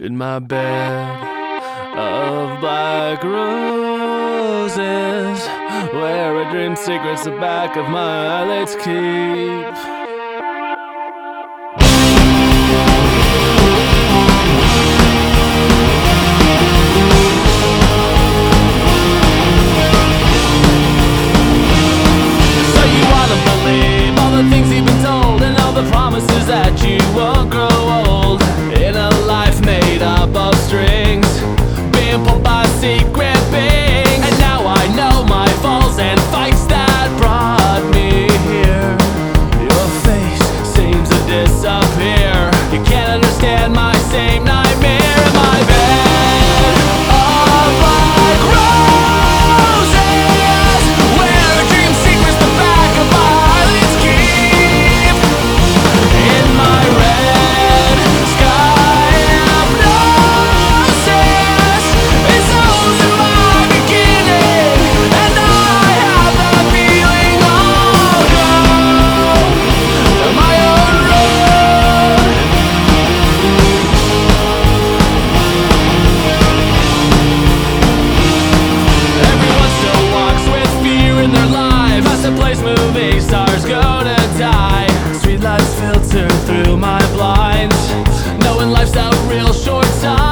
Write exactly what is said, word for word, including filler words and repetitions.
in my bed of black roses, where a dream secrets the back of my eyelids keep. Promises that you won't grow old in a life made up of strings, being pulled by secret beings. And now I know my falls and fights that brought me here. Your face seems to disappear. You can't understand my same nightmare in my bed of black roses, where a dream secrets the back of my eyelids keep. In my red sky hypnosis, it's only my beginning, and I have that feeling I'll go down my own road. Everyone still walks with fear in their life, past the place movie stars go to die. Streetlights filter through my blinds, knowing life's a real short time.